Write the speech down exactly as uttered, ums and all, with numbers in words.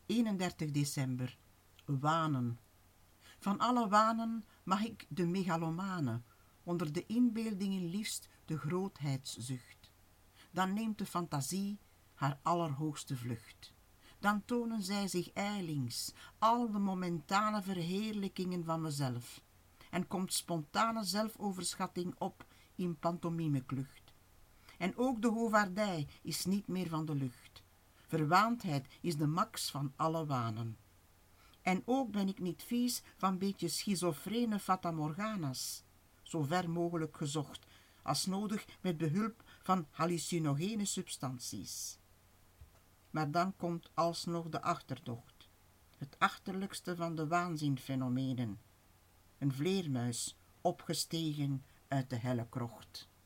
eenendertig december. Wanen. Van alle wanen mag ik de megalomane, onder de inbeeldingen liefst de grootheidszucht. Dan neemt de fantasie haar allerhoogste vlucht. Dan tonen zij zich ijlings, al de momentane verheerlijkingen van mezelf, en komt spontane zelfoverschatting op in pantomimeklucht. En ook de hovaardij is niet meer van de lucht. Verwaandheid is de max van alle wanen. En ook ben ik niet vies van beetje schizofrene fatamorganas, zo ver mogelijk gezocht, als nodig met behulp van hallucinogene substanties. Maar dan komt alsnog de achterdocht, het achterlijkste van de waanzinfenomenen, een vleermuis opgestegen uit de helle krocht.